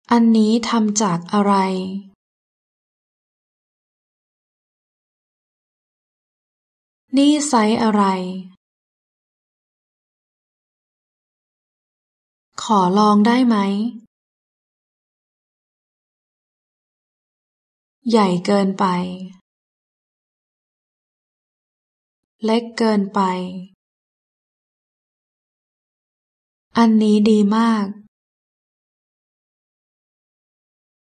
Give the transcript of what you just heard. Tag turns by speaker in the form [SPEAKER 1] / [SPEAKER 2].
[SPEAKER 1] อันนี้ทำจากอะไรนี่ไซส์อะไรขอลองได้ไหมใหญ่เกินไปเล็กเกินไปอันนี้ดีมาก